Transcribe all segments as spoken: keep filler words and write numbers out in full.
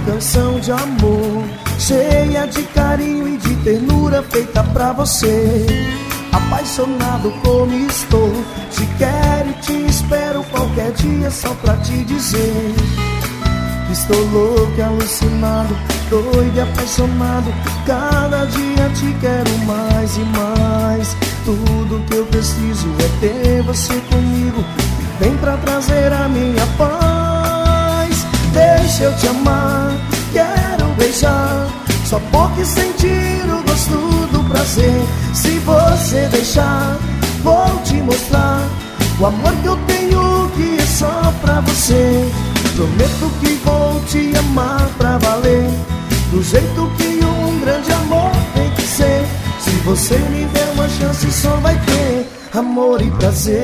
canção de amor, cheia de carinho e de ternura, feita pra você. Apaixonado como estou, te quero e te espero qualquer dia, só pra te dizer que estou louco e alucinado, doido e apaixonado. Cada dia te quero mais e mais. Tudo que eu preciso é ter você comigo. Vem pra trazer a minha paz. Deixa eu te amar, quero beijar sua boca e sentir o gosto do prazer. Se você deixar, vou te mostrar o amor que eu tenho, que é só pra você. Prometo que vou te amar pra valer, do jeito que um grande amor tem que ser. Se você me der uma chance, só vai ter amor e prazer.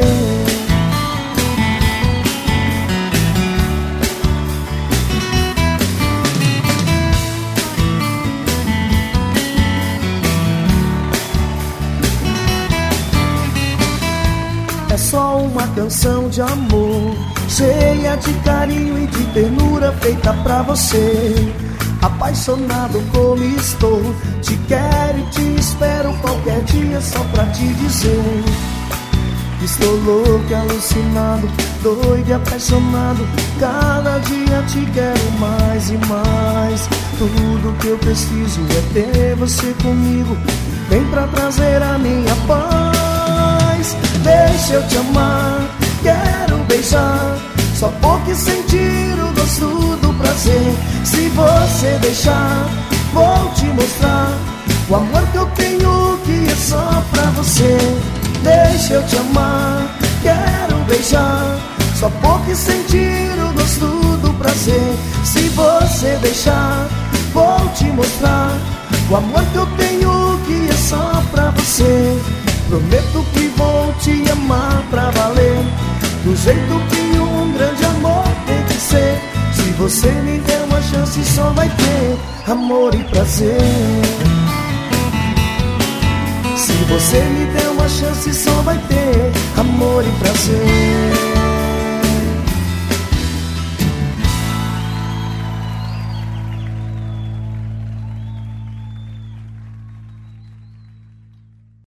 É só uma canção de amor, cheia de carinho e de ternura, feita pra você. Apaixonado como estou, te quero e te espero qualquer dia, só pra te dizer que estou louco e alucinado, doido e apaixonado. Cada dia te quero mais e mais. Tudo que eu preciso é ter você comigo. Vem pra trazer a minha paz. Deixa eu te amar, quero beijar sua boca e sentir o gosto do prazer. Se você deixar, vou te mostrar o amor que eu tenho, que é só pra você. Deixa eu te amar, quero beijar sua boca e sentir o gosto do prazer. Se você deixar, vou te mostrar o amor que eu tenho, que é só pra você. Prometo que vou te amar pra valer, do jeito que um grande amor tem que ser. Se você me der uma chance, só vai ter amor e prazer. Se você me der uma chance,